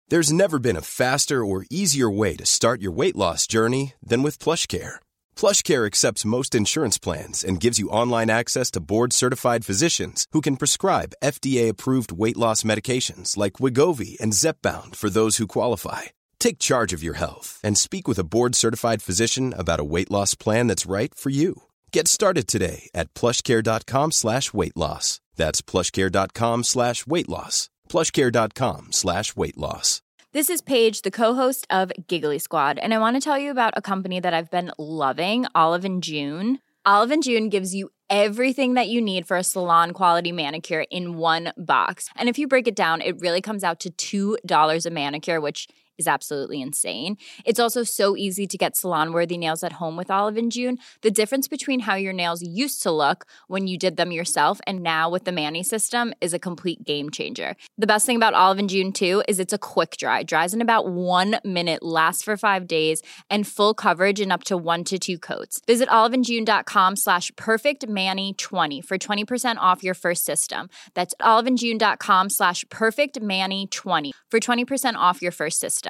There's never been a faster or easier way to start your weight loss journey than with PlushCare. PlushCare accepts most insurance plans and gives you online access to board-certified physicians who can prescribe FDA-approved weight loss medications like Wegovy and Zepbound for those who qualify. Take charge of your health and speak with a board-certified physician about a weight loss plan that's right for you. Get started today at plushcare.com/weight-loss. That's plushcare.com/weight-loss. plushcare.com/weight-loss. This is Paige, the co-host of Giggly Squad, and I want to tell you about a company that I've been loving, Olive & June. Olive & June gives you everything that you need for a salon-quality manicure in one box. And if you break it down, it really comes out to $2 a manicure, which is absolutely insane. It's also so easy to get salon-worthy nails at home with Olive & June. The difference between how your nails used to look when you did them yourself and now with the Mani system is a complete game changer. The best thing about Olive & June, too, is it's a quick dry. Dries in about 1 minute, lasts for 5 days, and full coverage in up to 1 to 2 coats. Visit oliveandjune.com/perfectmani20 for 20% off your first system. That's oliveandjune.com/perfectmani20 for 20% off your first system.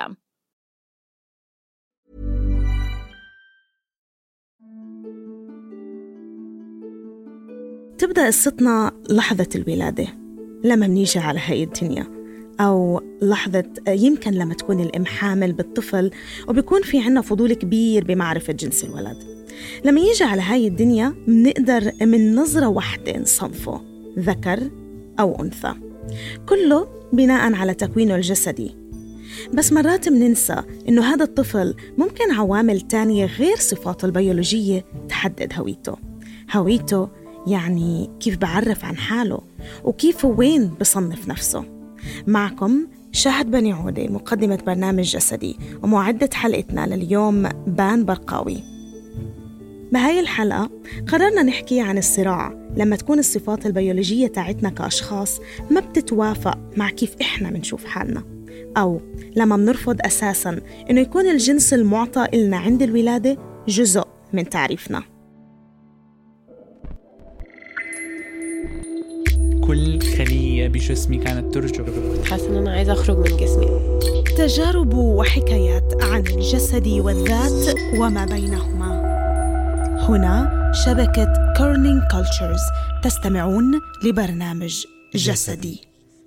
تبدأ قصتنا لحظة الولادة لما منيجي على هاي الدنيا، أو لحظة يمكن لما تكون الأم حامل بالطفل وبيكون في عنا فضول كبير بمعرفة جنس الولد. لما يجي على هاي الدنيا منقدر من نظرة واحدة نصنفه ذكر أو أنثى، كله بناء على تكوينه الجسدي. بس مرات مننسى إنه هذا الطفل ممكن عوامل تانية غير صفاته البيولوجية تحدد هويته يعني كيف بعرف عن حاله وكيف وين بصنف نفسه. معكم شاهد بني عودة، مقدمة برنامج جسدي ومعدة حلقتنا لليوم بان برقاوي. بهاي الحلقة قررنا نحكي عن الصراع لما تكون الصفات البيولوجية تاعتنا كأشخاص ما بتتوافق مع كيف إحنا منشوف حالنا، أو لما منرفض أساساً إنه يكون الجنس المعطى إلنا عند الولادة جزء من تعريفنا. كل خلية بجسمي كانت ترجف. حاسة إن أنا عايزة أخرج من جسمي. تجارب وحكايات عن الجسد والذات وما بينهما. هنا شبكة كورنينج كولتشرز، تستمعون لبرنامج جسدي.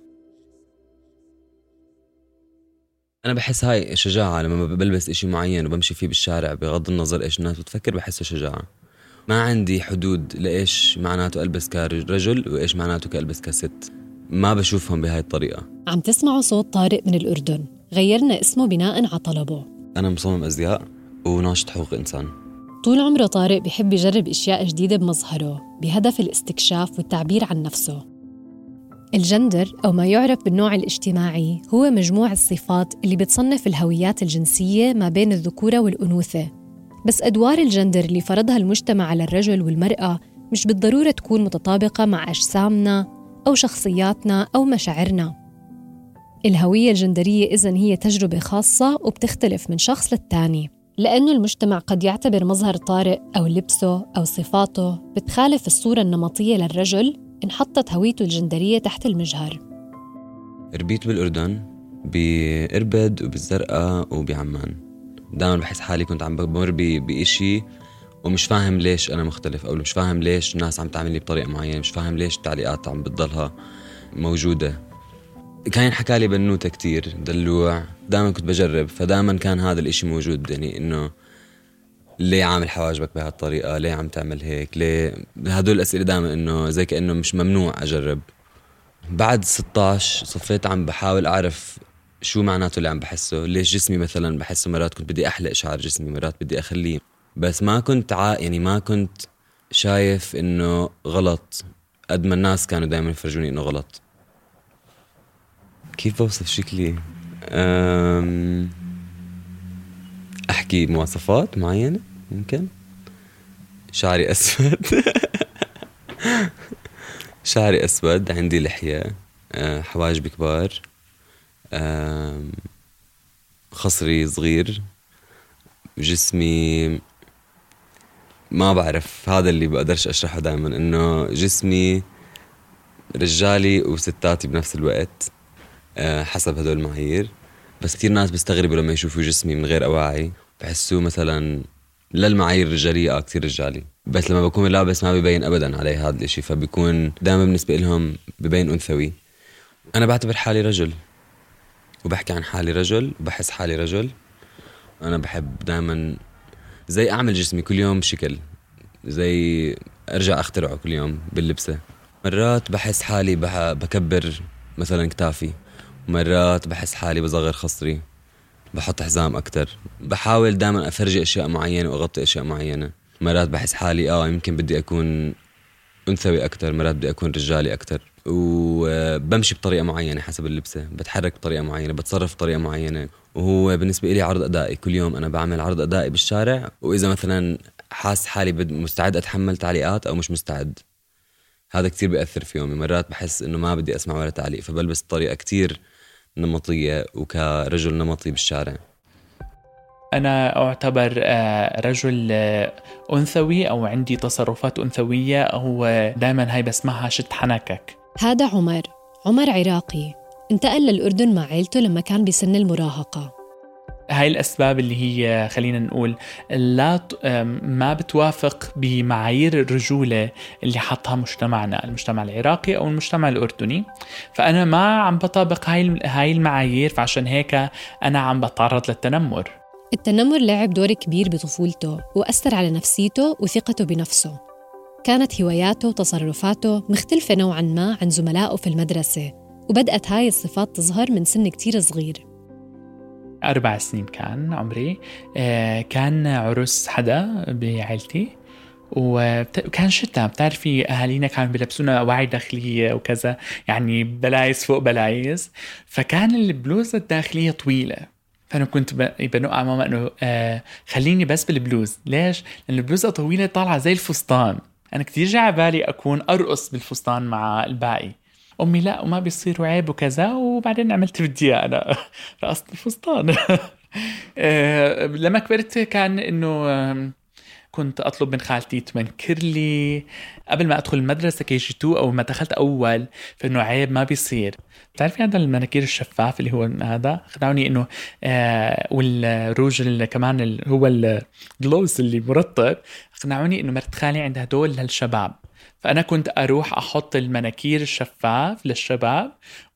أنا بحس هاي شجاعة لما بلبس إشي معين وبمشي فيه بالشارع بغض النظر إيش الناس بتفكر، بحسه شجاعة. ما عندي حدود لإيش معناته ألبس كرجل وإيش معناته كألبس كست، ما بشوفهم بهاي الطريقة. عم تسمعوا صوت طارق من الأردن، غيرنا اسمه بناء على طلبه. أنا مصمم أزياء وناشط حقوق إنسان. طول عمره طارق بيحب يجرب إشياء جديدة بمظهره بهدف الاستكشاف والتعبير عن نفسه. الجندر أو ما يعرف بالنوع الاجتماعي هو مجموع الصفات اللي بتصنف الهويات الجنسية ما بين الذكورة والأنوثة. بس أدوار الجندر اللي فرضها المجتمع على الرجل والمرأة مش بالضرورة تكون متطابقة مع أجسامنا أو شخصياتنا أو مشاعرنا. الهوية الجندرية إذن هي تجربة خاصة وبتختلف من شخص للتاني، لأنه المجتمع قد يعتبر مظهر طارق أو لبسه أو صفاته بتخالف الصورة النمطية للرجل انحطت هويته الجندرية تحت المجهر. ربيت بالأردن بإربد وبالزرقاء وبعمان. دائما بحس حالي كنت عم بمر بإشي ومش فاهم ليش أنا مختلف، أو مش فاهم ليش الناس عم تعمل لي بطريقة معينة، مش فاهم ليش التعليقات عم بتضلها موجودة. كان حكى لي بنوتة كتير دلوع، دائما كنت بجرب، فدائما كان هذا الإشي موجود، يعني إنه ليه عامل حواجبك بهالطريقة، ليه عم تعمل هيك، ليه هدول الأسئلة دائما إنه زي كأنه مش ممنوع أجرب. بعد 16 صفيت عم بحاول أعرف شو معناته اللي عم بحسه، ليش جسمي مثلا بحسه مرات كنت بدي أحلق شعر جسمي، مرات بدي أخليه، بس ما كنت يعني ما كنت شايف إنه غلط قد ما الناس كانوا دائما يفرجوني إنه غلط. كيف بوصف شكلي؟ أحكي مواصفات معينة ممكن. شعري أسود شعري أسود، عندي لحية، حواجبي كبار، خصري صغير، جسمي ما بعرف، هذا اللي بقدرش أشرحه دائما، إنه جسمي رجالي وستاتي بنفس الوقت حسب هدول المعايير. بس كتير ناس بيستغربوا لما يشوفوا جسمي من غير أواعي، بحسوه مثلا للمعايير الرجالية كتير رجالي، بس لما بكون لابس ما بيبين أبدا علي هذا الاشي، فبيكون دائما بالنسبة لهم بيبين أنثوي. أنا بعتبر حالي رجل وبحكي عن حالي رجل وبحس حالي رجل. أنا بحب دائما زي أعمل جسمي كل يوم شكل، زي أرجع أخترعه كل يوم باللبسة. مرات بحس حالي بكبر مثلا كتافي، مرات بحس حالي بصغر خصري، بحط حزام أكتر، بحاول دائما أفرجي أشياء معينة وأغطي أشياء معينة. مرات بحس حالي يمكن بدي أكون أنثوي أكتر، مرات بدي أكون رجالي أكتر، وبمشي بطريقة معينة حسب اللبسة، بتحرك بطريقة معينة، بتصرف بطريقة معينة. وهو بالنسبة لي عرض أدائي، كل يوم أنا بعمل عرض أدائي بالشارع، وإذا مثلا حاس حالي مستعد أتحمل تعليقات أو مش مستعد، هذا كتير بيأثر في يومي. مرات بحس إنه ما بدي أسمع ولا تعليق، فبلبس طريقة كتير نمطية وكرجل نمطي بالشارع. أنا أعتبر رجل أنثوي أو عندي تصرفات أنثوية، أو دائما هاي بسمعها شد حنكك. هذا عمر عراقي، انتقل للأردن مع عيلته لما كان بسن المراهقة. هاي الأسباب اللي هي خلينا نقول ما بتوافق بمعايير الرجولة اللي حطها مجتمعنا، المجتمع العراقي أو المجتمع الأردني، فأنا ما عم بطابق هاي المعايير، فعشان هيك أنا عم بتعرض للتنمر. التنمر لعب دور كبير بطفولته وأثر على نفسيته وثقته بنفسه. كانت هواياته وتصرفاته مختلفة نوعاً ما عن زملائه في المدرسة، وبدأت هاي الصفات تظهر من سن كتير صغير. 4 سنين كان عمري، كان عرس حدا بعائلتي، وكان شتاء. بتعرفي أهالينا كانوا بيلبسونا أواعي داخلية وكذا، يعني بلايز فوق بلايز، فكان البلوزة الداخلية طويلة، فأنا كنت بنقع ماما إنه خليني بس بالبلوز. ليش؟ لأن البلوزة طويلة طالعة زي الفستان، أنا كتير جاء بالي أكون أرقص بالفستان مع الباقي. أمي لا وما بيصير وعيب وكذا، وبعدين عملت بدي أنا رقصت الفستان. لما كبرت كان إنه كنت أطلب من خالتي تمنكر لي قبل ما أدخل المدرسة KG2 أو ما دخلت أول، فإنه عيب ما بيصير. بتعرفي هذا المناكير الشفاف اللي هو هذا خدعوني إنه والروج اللي كمان هو الجلوس اللي مرطب، خدعوني إنه مرت خالي عندها دول للشباب، فأنا كنت أروح أحط المناكير الشفاف للشباب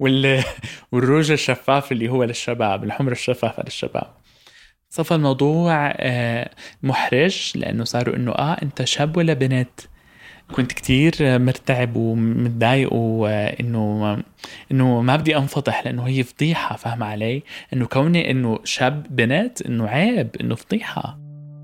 والروج الشفاف اللي هو للشباب، الحمر الشفافة للشباب. صفى الموضوع محرج، لأنه صاروا إنه أنت شاب ولا بنت. كنت كتير مرتعب ومتضايق، وإنه ما بدي أنفضح، لأنه هي فضيحة، فهم علي؟ إنه كوني إنه شاب بنت إنه عيب، إنه فضيحة.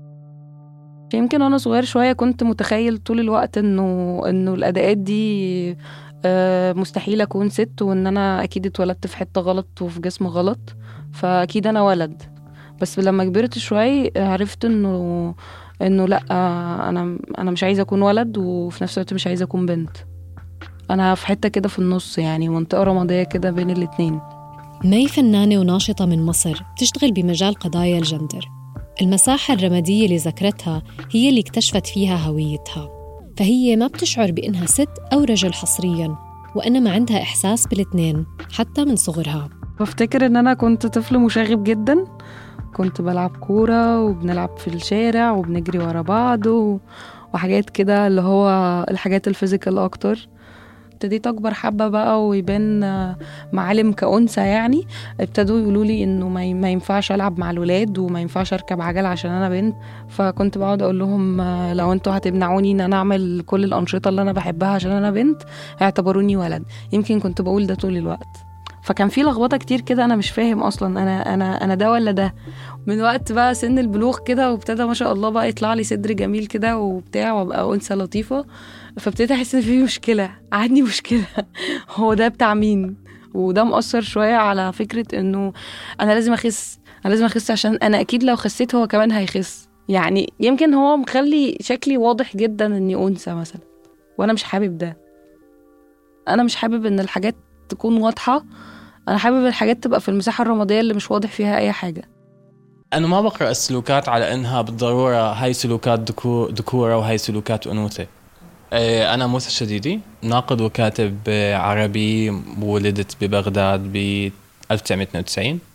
يمكن أنا صغير شوية كنت متخيل طول الوقت إنه الأداءات دي مستحيل أكون ست، وإن أنا أكيد اتولدت في حتة غلط وفي جسم غلط، فأكيد أنا ولد. بس لما كبرت شوي عرفت إنه لأ، أنا مش عايزة أكون ولد، وفي نفس الوقت مش عايزة أكون بنت. أنا في حتة كده في النص، يعني منطقة رمادية كده بين الاتنين. مي فنانة وناشطة من مصر تشتغل بمجال قضايا الجندر. المساحة الرمادية اللي ذكرتها هي اللي اكتشفت فيها هويتها، فهي ما بتشعر بإنها ست أو رجل حصرياً، وإنما عندها إحساس بالاثنين حتى من صغرها. بفتكر إن أنا كنت طفل مشاغب جداً، كنت بلعب كورة وبنلعب في الشارع وبنجري ورا بعض وحاجات كده، اللي هو الحاجات الفيزيكال أكتر. ابتديت أكبر حبة بقى ويبان معالم كأنثى، يعني ابتدوا يقولوا لي إنه ما ينفعش ألعب مع الولاد وما ينفعش أركب عجل عشان أنا بنت. فكنت بقعد أقول لهم لو أنتوا هتمنعوني إن أنا أعمل كل الأنشطة اللي أنا بحبها عشان أنا بنت، اعتبروني ولد. يمكن كنت بقول ده طول الوقت، فكان في لخبطة كتير كده، أنا مش فاهم أصلا أنا ده ولا ده. من وقت بقى سن البلوغ كده، وابتدى ما شاء الله بقى يطلع لي صدر جميل كده وبتاع، وابقى أنثى لطيفة، فابتديت أحس إن في مشكلة، عندي مشكلة. هو ده بتاع مين؟ وده مؤثر شوية على فكرة إنه أنا لازم أخس عشان أنا أكيد لو خسيت هو كمان هيخس. يعني يمكن هو مخلي شكلي واضح جدا إني أنثى مثلا، وأنا مش حابب ده. أنا مش حابب إن الحاجات تكون واضحة، أنا حابب الحاجات تبقى في المساحة الرمادية اللي مش واضح فيها أي حاجة. أنا ما بقرأ السلوكات على إنها بالضرورة هاي سلوكات ذكورة وهاي سلوكات أنوثة. أنا موسى الشديدي، ناقد وكاتب عربي، ولدت ببغداد ب 1992.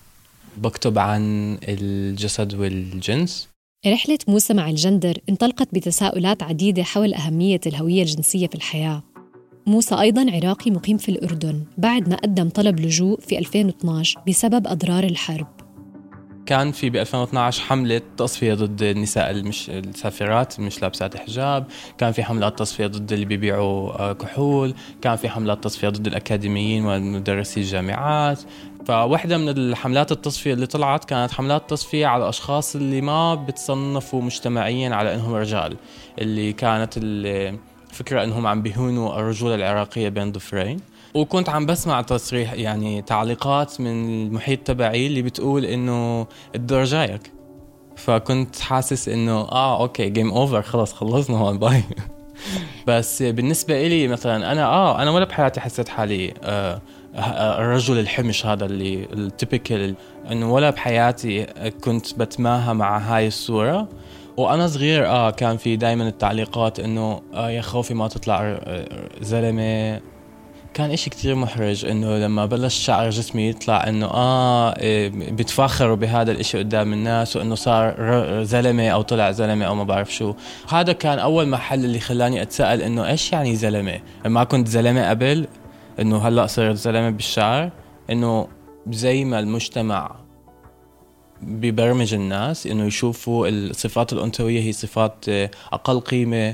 بكتب عن الجسد والجنس. رحلة موسى مع الجندر انطلقت بتساؤلات عديدة حول أهمية الهوية الجنسية في الحياة. موسى أيضاً عراقي مقيم في الأردن بعد ما قدم طلب لجوء في 2012 بسبب أضرار الحرب. كان في ب 2012 حملة تصفية ضد النساء السافرات مش لابسات حجاب، كان في حملات تصفية ضد اللي بيبيعوا كحول، كان في حملات تصفية ضد الأكاديميين ومدرسي الجامعات. فواحدة من الحملات التصفية اللي طلعت كانت حملات تصفية على الأشخاص اللي ما بتصنفوا مجتمعيا على أنهم رجال، اللي كانت الفكرة أنهم عم بيهونوا الرجولة العراقية بين ضفرين. وكنت عم بسمع تصريح يعني تعليقات من المحيط تبعي اللي بتقول إنه الدور جايك. فكنت حاسس إنه أوكي جيم أوفر، خلاص خلصنا هون باي. بس بالنسبة إلي مثلا أنا ولا بحياتي حسيت حالي الرجل الحمش هذا اللي التيبيكال، إنه ولا بحياتي كنت بتماهى مع هاي الصورة. وأنا صغير كان في دايما التعليقات إنه يا خوفي ما تطلع زلمة. كان إشي كتير محرج إنه لما بلش شعر جسمي يطلع إنه بيتفاخروا بهذا الإشي قدام الناس، وإنه صار زلمة أو طلع زلمة أو ما بعرف شو. هذا كان أول محل اللي خلاني أتسأل إنه إيش يعني زلمة. ما كنت زلمة قبل، إنه هلأ صرت زلمة بالشعر. إنه زي ما المجتمع ببرمج الناس إنه يشوفوا الصفات الأنثوية هي صفات أقل قيمة،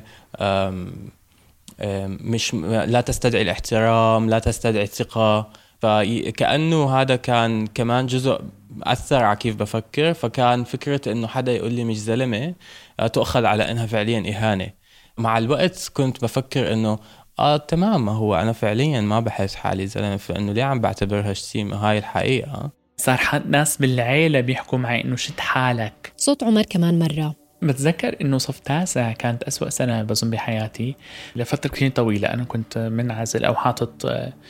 مش لا تستدعي الاحترام، لا تستدعي الثقة. فكأنه هذا كان كمان جزء أثر على كيف بفكر. فكان فكرة إنه حدا يقول لي مش زلمة تؤخذ على إنها فعليا إهانة. مع الوقت كنت بفكر إنه تمام، ما هو أنا فعليا ما بحس حالي زلمة، فإنه ليه عم بعتبرها شتيمة؟ هاي الحقيقة. صار ناس بالعيلة بيحكوا معي إنه شد حالك. صوت عمر كمان مرة. بتذكر إنه صف تاسع كانت أسوأ سنة بظن بحياتي لفترة كثير طويلة. أنا كنت منعزل أو حاطط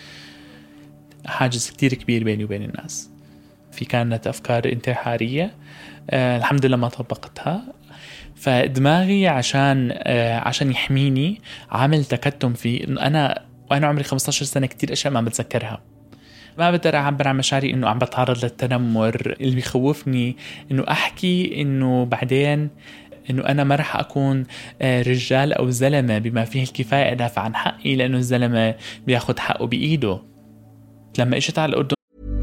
حاجز كتير كبير بيني وبين الناس. في كانت أفكار انتحارية، الحمد لله ما طبقتها. فدماغي عشان يحميني عامل تكتم في إنه وأنا عمري 15 سنة كتير أشياء ما بتذكرها. ما بقدر أعبر عن مشاعري، إنه عم بتعرض للتنمر. اللي بيخوفني إنه أحكي إنه بعدين إنه أنا ما رح أكون رجال أو زلمة بما فيه الكفاية أدافع عن حقي، لأنه الزلمة بياخد حقه بإيده. لما إجت على الأردن.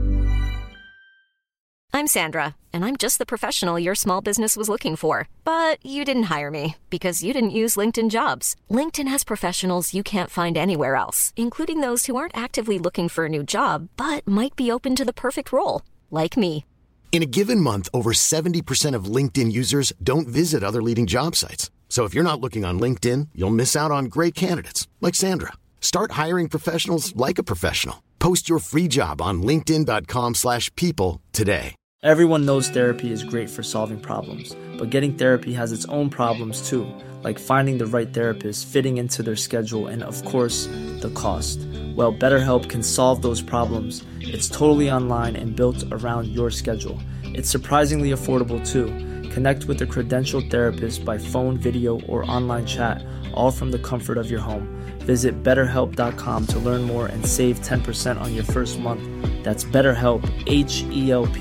I'm Sandra, and I'm just the professional your small business was looking for. But you didn't hire me because you didn't use LinkedIn Jobs. LinkedIn has professionals you can't find anywhere else, including those who aren't actively looking for a new job, but might be open to the perfect role, like me. In a given month, over 70% of LinkedIn users don't visit other leading job sites. So if you're not looking on LinkedIn, you'll miss out on great candidates, like Sandra. Start hiring professionals like a professional. Post your free job on linkedin.com/people today. Everyone knows therapy is great for solving problems, but getting therapy has its own problems too, like finding the right therapist, fitting into their schedule, and of course, the cost. Well, BetterHelp can solve those problems. It's totally online and built around your schedule. It's surprisingly affordable too. Connect with a credentialed therapist by phone, video, or online chat, all from the comfort of your home. Visit BetterHelp.com to learn more and save 10% on your first month. That's BetterHelp, H-E-L-P.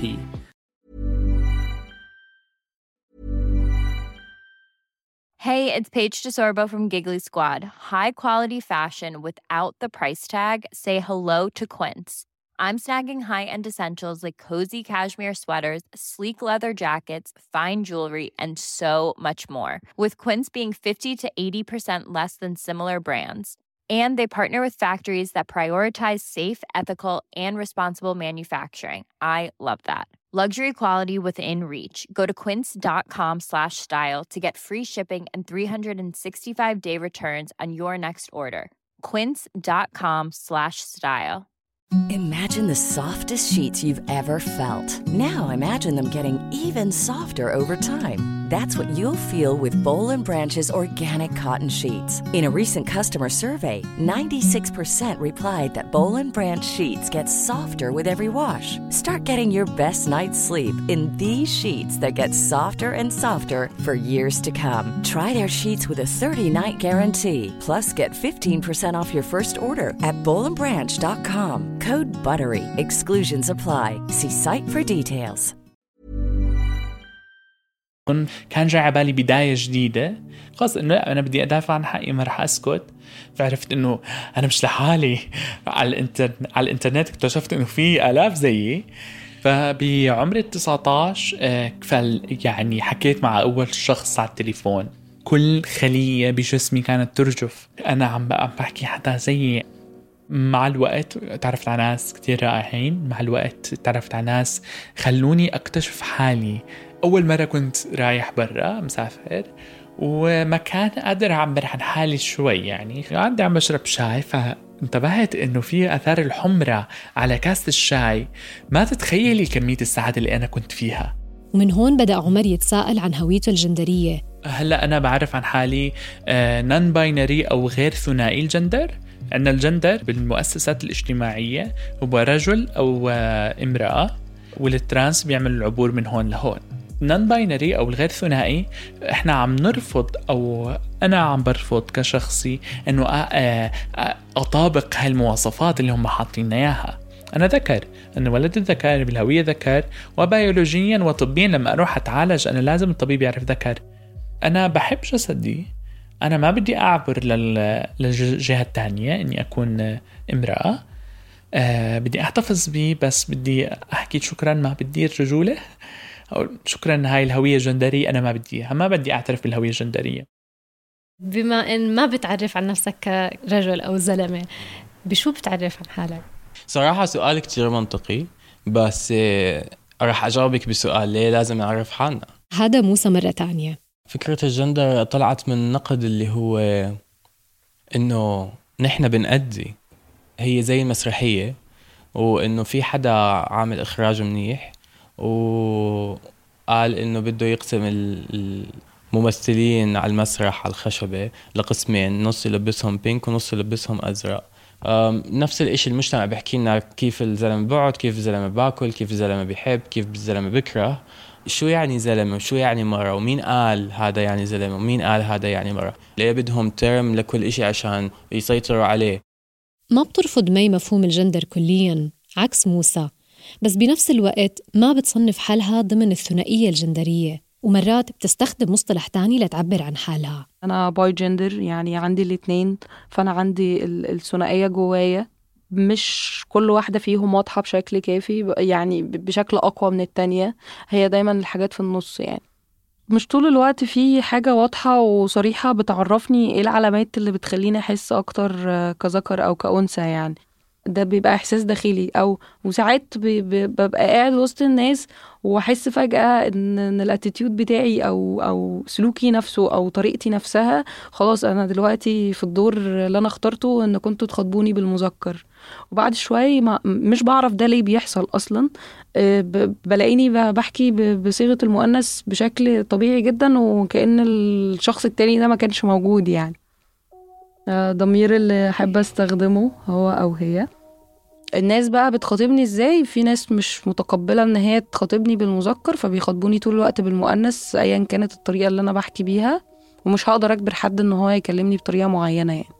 Hey, it's Paige DeSorbo from Giggly Squad. High quality fashion without the price tag. Say hello to Quince. I'm snagging high-end essentials like cozy cashmere sweaters, sleek leather jackets, fine jewelry, and so much more. With Quince being 50 to 80% less than similar brands. And they partner with factories that prioritize safe, ethical, and responsible manufacturing. I love that. Luxury quality within reach. Go to quince.com/style to get free shipping and 365-day returns on your next order. Quince.com/style. Imagine the softest sheets you've ever felt. Now imagine them getting even softer over time. That's what you'll feel with Boll & Branch's organic cotton sheets. In a recent customer survey, 96% replied that Boll & Branch sheets get softer with every wash. Start getting your best night's sleep in these sheets that get softer and softer for years to come. Try their sheets with a 30-night guarantee. Plus, get 15% off your first order at bollandbranch.com. Code BUTTERY. Exclusions apply. See site for details. كان جاي عبالي بداية جديدة، خاصة إنه أنا بدي أدافع عن حقي ما رح أسكت. فعرفت إنه أنا مش لحالي على الإنترنت اكتشفت إنه في آلاف زيي. فبعمر 19 يعني حكيت مع أول شخص على التليفون. كل خلية بجسمي كانت ترجف. أنا عم بحكي حتى زيي. مع الوقت تعرفت على ناس كتير رائعين، مع الوقت تعرفت على ناس خلوني أكتشف حالي. أول مرة كنت رايح برا مسافر وما كان قادر أعبر عن حالي شوي، يعني عندي عم بشرب شاي فانتبهت إنه في أثار الحمرة على كاسة الشاي. ما تتخيلي كمية السعادة اللي أنا كنت فيها. ومن هون بدأ عمر يتساءل عن هويته الجندرية. هلأ أنا بعرف عن حالي نون باينري أو غير ثنائي الجندر. أن الجندر بالمؤسسات الاجتماعية هو رجل أو امرأة، والترانس بيعمل العبور من هون لهون. نون باينري أو الغير ثنائي إحنا عم نرفض، أو أنا عم برفض كشخصي إنه أطابق هالمواصفات اللي هم حاطين إياها. أنا ذكر، أنا ولد الذكر بالهوية ذكر، وبيولوجيا وطبيا لما أروح أتعالج أنا لازم الطبيب يعرف ذكر. أنا بحب جسدي، أنا ما بدي أعبر للجهة الثانية إني أكون امرأة. بدي أحتفظ بيه، بس بدي أحكي شكرا ما بدي الرجولة، أو شكرا هاي الهوية الجندرية أنا ما بديها، ما بدي أعترف بالهوية الجندرية. بما إن ما بتعرف عن نفسك كرجل أو زلمة، بشو بتعرف عن حالك؟ صراحة سؤال كتير منطقي، بس رح أجاوبك بسؤال ليه لازم نعرف حالنا. هذا موسى مرة تانية. فكرة الجندر طلعت من نقد اللي هو إنه نحن بنأدي، هي زي المسرحية، وإنه في حدا عامل إخراج منيح وقال إنه بده يقسم الممثلين على المسرح على الخشبة لقسمين، نص يلبسهم بينك ونص يلبسهم أزرق. نفس الاشي المجتمع بيحكي لنا كيف الزلمة بقعد، كيف الزلمة باكل، كيف الزلمة بيحب، كيف الزلمة بكره. شو يعني زلمة وشو يعني مرة، ومين قال هذا يعني زلمة ومين قال هذا يعني مرة. ليه بدهم ترم لكل اشي عشان يسيطروا عليه. ما بترفض مي مفهوم الجندر كلياً عكس موسى، بس بنفس الوقت ما بتصنف حالها ضمن الثنائية الجندرية، ومرات بتستخدم مصطلح تاني لتعبر عن حالها. أنا باي جندر، يعني عندي الاثنين، فأنا عندي الثنائية جوايا، مش كل واحدة فيهم واضحة بشكل كافي، يعني بشكل أقوى من التانية، هي دايما الحاجات في النص. يعني مش طول الوقت في حاجة واضحة وصريحة بتعرفني ايه العلامات اللي بتخليني أحس أكتر كذكر أو كأنثى. يعني ده بيبقى إحساس داخلي، أو وساعات ببقى قاعد وسط الناس وأحس فجأة إن الاتيتيود بتاعي أو سلوكي نفسه أو طريقتي نفسها خلاص أنا دلوقتي في الدور اللي أنا اخترته إن كنتوا تخاطبوني بالمذكر، وبعد شوي مش بعرف ده ليه بيحصل أصلا. بلاقيني بحكي بصيغة المؤنث بشكل طبيعي جدا، وكأن الشخص التاني ده ما كانش موجود. يعني ضمير اللي أحب أستخدمه هو أو هي. الناس بقى بتخاطبني إزاي؟ في ناس مش متقبلة إن هي تخاطبني بالمذكر، فبيخاطبوني طول الوقت بالمؤنث أيا كانت الطريقة اللي أنا بحكي بيها، ومش هقدر أجبر حد إن هو يكلمني بطريقة معينة. يعني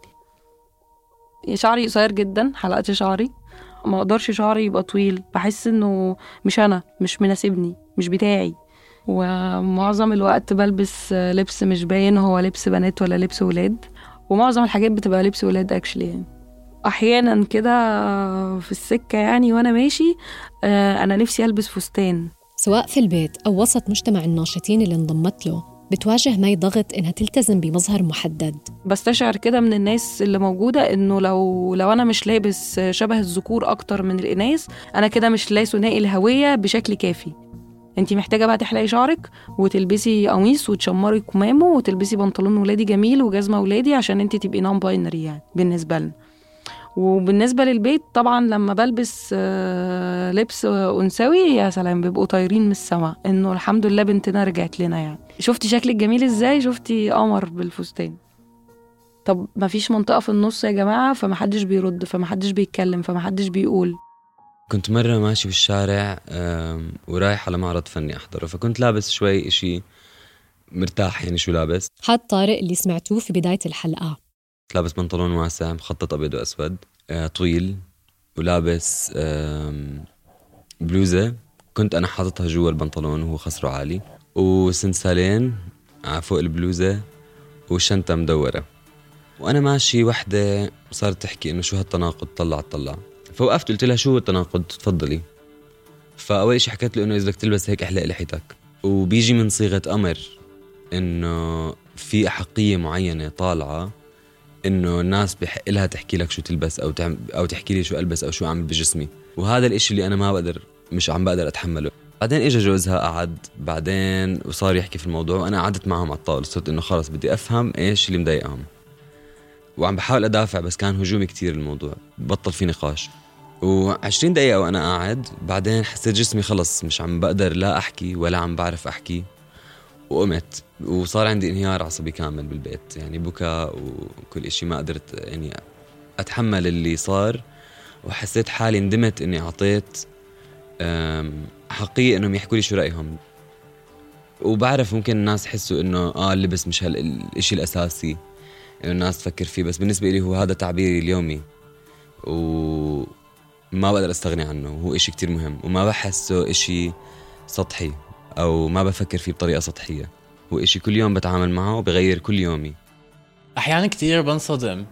شعري قصير جدا، حلقت شعري، ما أقدرش شعري يبقى طويل، بحس إنه مش مناسبني، مش بتاعي. ومعظم الوقت بلبس لبس مش باين هو لبس بنات ولا لبس ولاد، ومعظم الحاجات بتبقى لبس ولاد اكشلي. يعني احيانا كده في السكه يعني وانا ماشي انا نفسي البس فستان. سواء في البيت او وسط مجتمع الناشطين اللي انضمت له، بتواجه مي ضغط انها تلتزم بمظهر محدد. بستشعر كده من الناس اللي موجوده انه لو انا مش لابس شبه الذكور اكتر من الاناث، انا كده مش لا ثنائي الهويه بشكل كافي. انتي محتاجة بقى تحلقي شعرك وتلبسي قميص وتشمري كمامه وتلبسي بنطلون ولادي جميل وجزمة ولادي عشان انتي تبقي نون باينري يعني بالنسبة لنا. وبالنسبة للبيت طبعا لما بلبس لبس أنثوي يا سلام بيبقوا طايرين من السما إنه الحمد لله بنتنا رجعت لنا. يعني شفتي شكل الجميل إزاي؟ شفتي قمر بالفستان. طب ما فيش منطقة في النص يا جماعة، فمحدش بيرد، فمحدش بيتكلم، فمحدش بيقول. كنت مرة ماشي في الشارع ورايح على معرض فني أحضره، فكنت لابس شوي إشي مرتاح. يعني شو لابس؟ حد طارق اللي سمعتوه في بداية الحلقة. لابس بنطلون واسع مخطط أبيض وأسود طويل، ولابس بلوزة كنت أنا حاططها جوا البنطلون وهو خصره عالي، وسنسالين فوق البلوزة، وشنطة مدورة. وأنا ماشي وحدة صارت تحكي إنه شو هالتناقض، طلع. فوقفت قلت لها شو التناقض تفضلي. فأول شي حكيت له إنه إذا بدك تلبس هيك احلق لحيتك، وبيجي من صيغة أمر إنه في أحقية معينة طالعة إنه الناس بحق لها تحكي لك شو تلبس أو تحكي لي شو ألبس أو شو أعمل بجسمي. وهذا الإشي اللي أنا مش عم بقدر أتحمله. بعدين إجا جوزها قعد بعدين وصار يحكي في الموضوع، وأنا قعدت معهم على الطاولة، صرت إنه خلص بدي أفهم إيش اللي مضايقهم، وعم بحاول أدافع بس كان هجومي كتير الموضوع، بطل في نقاش. و20 دقيقة وأنا قاعد بعدين حسيت جسمي خلص مش عم بقدر لا أحكي ولا عم بعرف أحكي، وقمت وصار عندي انهيار عصبي كامل بالبيت. يعني بكاء وكل إشي، ما قدرت يعني أتحمل اللي صار، وحسيت حالي ندمت إني أعطيت حقيقة إنهم يحكوا لي شو رأيهم. وبعرف ممكن الناس يحسوا إنه اللبس مش هالإشي الأساسي إنه الناس تفكر فيه، بس بالنسبة لي هو هذا تعبيري اليومي وما بقدر أستغني عنه. هو إشي كتير مهم وما بحسه إشي سطحي أو ما بفكر فيه بطريقة سطحية. هو إشي كل يوم بتعامل معه وبغير كل يومي. أحيانا كتير بنصدم،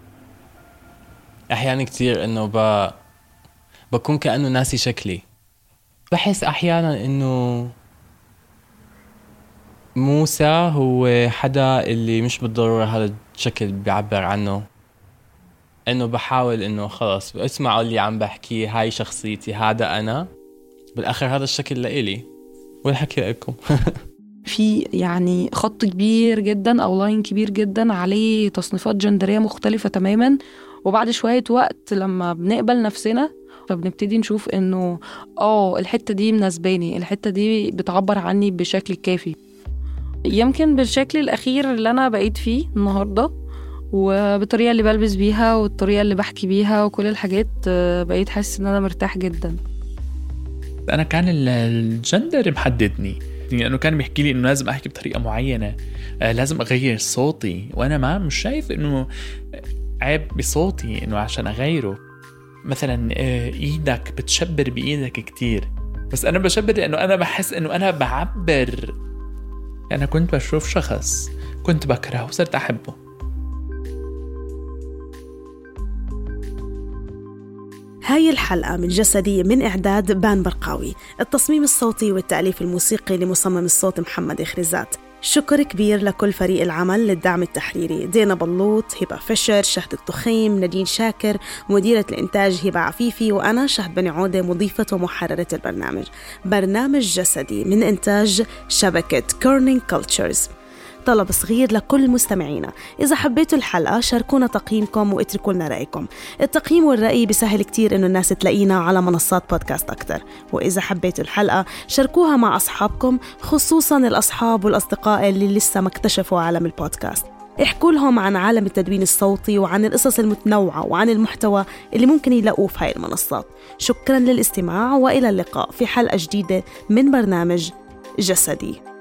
أحيانا كتير إنه بكون كأنه ناسي شكلي. بحس أحيانا إنه موسى هو حدا اللي مش بالضرورة هذا الشكل بيعبر عنه، إنه بحاول إنه خلاص اسمعوا اللي عم بحكيه، هاي شخصيتي، هذا أنا، بالآخر هذا الشكل لإلي والحكي لكم. في يعني خط كبير جدا أو لاين كبير جدا عليه تصنيفات جندرية مختلفة تماما، وبعد شوية وقت لما بنقبل نفسنا فبنبتدي نشوف إنه الحتة دي مناسباني، الحتة دي بتعبر عني بشكل كافي. يمكن بالشكل الأخير اللي أنا بقيت فيه النهاردة، وبالطريقة اللي بلبس بيها والطريقة اللي بحكي بيها وكل الحاجات، بقيت حاسس إن أنا مرتاح جدا. أنا كان الجندر محددني، لأنه كان بيحكي لي إنه لازم أحكي بطريقة معينة، لازم أغير صوتي، وأنا مش شايف إنه عيب بصوتي إنه عشان أغيره. مثلا إيدك بتشبر بإيدك كتير، بس أنا بشبر لأنه أنا بحس إنه أنا بعبر. أنا كنت بشوف شخص كنت بكرهه وصرت أحبه. هاي الحلقة من جسدي من إعداد بان برقاوي، التصميم الصوتي والتأليف الموسيقي لمصمم الصوت محمد إخريزات. شكر كبير لكل فريق العمل للدعم التحريري: دينا بلوط، هبة فشر، شهد التخيم، نادين شاكر، مديرة الإنتاج هبة عفيفي، وأنا شهد بني عودة مضيفة ومحررة البرنامج. برنامج جسدي من إنتاج شبكة كورنينج كولتشرز. طلب صغير لكل مستمعينا: إذا حبيتوا الحلقة شاركونا تقييمكم واتركوا لنا رأيكم. التقييم والرأي بيسهل كتير إنه الناس تلاقينا على منصات بودكاست أكتر. وإذا حبيتوا الحلقة شاركوها مع أصحابكم، خصوصاً الأصحاب والأصدقاء اللي لسه ما اكتشفوا عالم البودكاست. احكوا لهم عن عالم التدوين الصوتي وعن القصص المتنوعة وعن المحتوى اللي ممكن يلاقوه في هاي المنصات. شكراً للاستماع، وإلى اللقاء في حلقة جديدة من برنامج جسدي.